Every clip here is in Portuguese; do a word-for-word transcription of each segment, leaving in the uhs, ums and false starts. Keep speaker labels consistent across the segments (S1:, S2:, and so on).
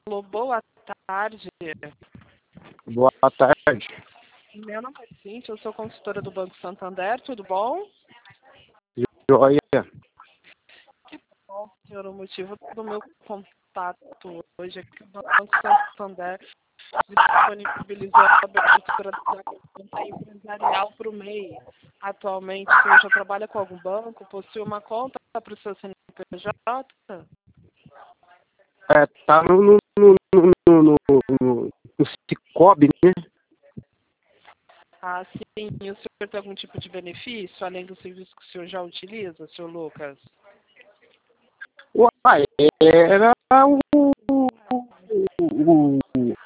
S1: Alô, boa tarde.
S2: Boa tarde.
S1: Meu nome é Cíntia, eu sou consultora do Banco Santander, tudo bom?
S2: Joia.
S1: Que bom, senhor, o motivo do meu contato hoje é que o Banco Santander disponibilizou a abertura da conta empresarial para o M E I. Atualmente, o senhor já trabalha com algum banco? Possui uma conta para o seu C N P J?
S2: É, tá no, no, no, no, no, no, no Cicobi, né?
S1: Ah, sim. E o senhor tem algum tipo de benefício, além do serviço que o senhor já utiliza, senhor Lucas?
S2: Uai, era o, o, o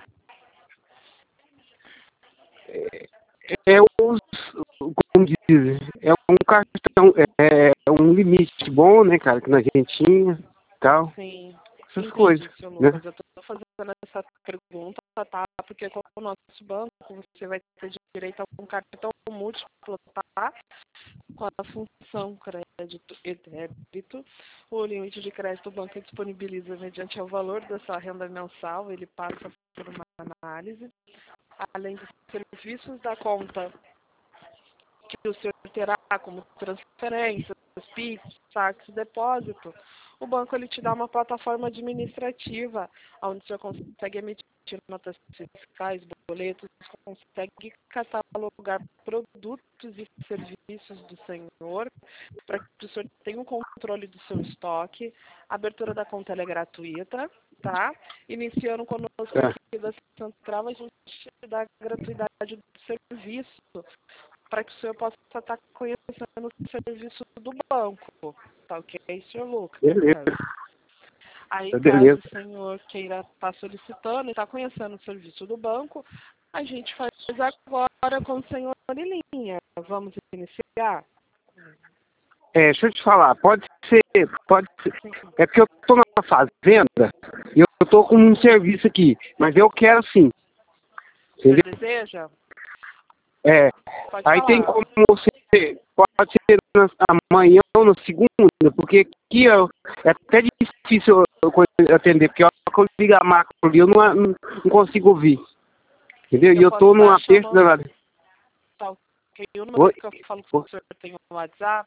S2: é, é os, como diz, é um cartão, é um limite bom, né, cara, que a gente tinha e tal,
S1: Sim,
S2: essas
S1: entendi,
S2: coisas,
S1: senhor
S2: né?
S1: Lucas. Eu estou fazendo essa pergunta, tá? Porque com o nosso banco você vai ter direito a um cartão múltiplo, tá? Com a função crédito e débito. O limite de crédito o banco disponibiliza mediante o valor da sua renda mensal, ele passa por uma análise. Além dos serviços da conta que o senhor terá, como transferências, Pix, saques, depósito, o banco ele te dá uma plataforma administrativa, onde o senhor consegue emitir notas fiscais, boletos, consegue catalogar produtos e serviços do senhor, para que o senhor tenha o controle do seu estoque. A abertura da conta ela é gratuita, tá? Iniciando conosco
S2: É,
S1: aqui da Central, a gente dá a gratuidade do serviço, para que o senhor possa estar conhecendo o serviço do banco. Tá ok, senhor Lucas?
S2: beleza,
S1: Aí, caso
S2: beleza.
S1: o senhor queira estar solicitando e estar conhecendo o serviço do banco, a gente faz agora com o senhor em linha. Vamos iniciar?
S2: É, deixa eu te falar, pode ser, pode ser,
S1: Sim.
S2: é porque eu tô na fazenda e eu tô com um serviço aqui, mas eu quero sim,
S1: O senhor
S2: entendeu?
S1: deseja?
S2: É,
S1: Pode
S2: aí tem
S1: falar.
S2: como você, pode ser na, amanhã ou na segunda, porque aqui ó, é até difícil eu eu atender, porque a hora que eu ligo a máquina ali, eu não, não, não consigo ouvir, entendeu? E
S1: Eu
S2: eu
S1: posso
S2: tô num
S1: estar
S2: aperto
S1: chamando,
S2: danado.
S1: tá ok? O número
S2: Oi?
S1: que eu falo com
S2: Oi?
S1: o senhor tem o WhatsApp?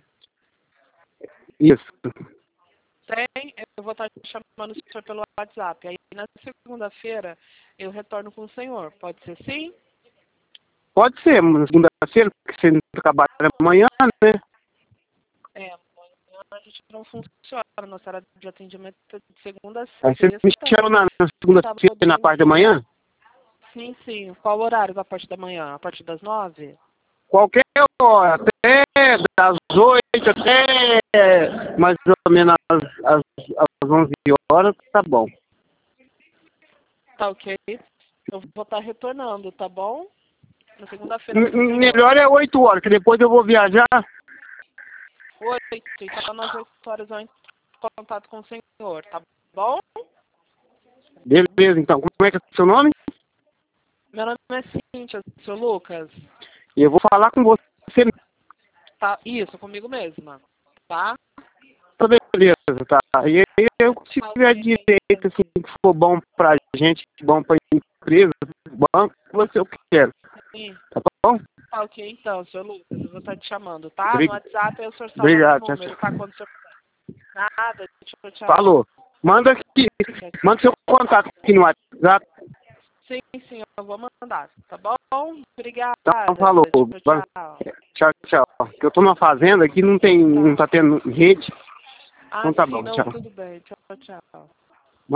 S2: Isso.
S1: Tem, eu vou estar chamando o senhor pelo WhatsApp. Aí na segunda-feira eu retorno com o senhor. Pode ser sim?
S2: Pode ser, mas segunda-feira, porque você não trabalha amanhã, né?
S1: É, amanhã a gente não funciona. Nossa área de atendimento é de segunda a
S2: Aí você me
S1: sexta,
S2: chama na, na segunda-feira,
S1: sábado
S2: na
S1: tem
S2: parte da
S1: feriado.
S2: manhã?
S1: Sim, sim. Qual horário da parte da manhã? A partir das nove?
S2: Qualquer hora, até das oito até mais ou menos às, às, às onze horas, tá bom.
S1: Tá ok? Eu vou estar retornando, tá bom? Na segunda-feira
S2: M-
S1: para o senhor.
S2: Melhor é oito horas, que depois eu vou viajar.
S1: Oito. Então nas oito horas eu entro em contato com o senhor, tá bom?
S2: Beleza, então. Como é que é o seu nome?
S1: Meu nome é Cíntia, senhor Lucas.
S2: E eu vou falar com você.
S1: Tá, isso, comigo mesma. Tá?
S2: Tá beleza, tá. E aí eu, se
S1: Tá
S2: tiver
S1: ok.
S2: direito, assim, que for bom pra gente, bom pra empresa, banco, você eu quero.
S1: Sim.
S2: Tá bom?
S1: Tá ok, então, senhor Lucas. Eu vou estar te chamando, tá? No
S2: Obri-
S1: WhatsApp aí o senhor salva meu
S2: Obrigado, tchau,
S1: número, tá?
S2: tchau.
S1: Quando o senhor... Nada, tchau, tchau.
S2: Falou. Manda aqui,
S1: Tchau,
S2: manda
S1: tchau.
S2: seu contato aqui no WhatsApp.
S1: Sim, sim, eu vou mandar, tá bom? Obrigada.
S2: Então, falou.
S1: Tchau, tchau.
S2: Tchau, tchau. Que eu tô numa fazenda aqui, não tem, não
S1: Tá.
S2: tá tendo rede.
S1: Ah,
S2: Então tá
S1: sim,
S2: bom,
S1: não,
S2: tchau.
S1: tudo bem. Tchau, tchau.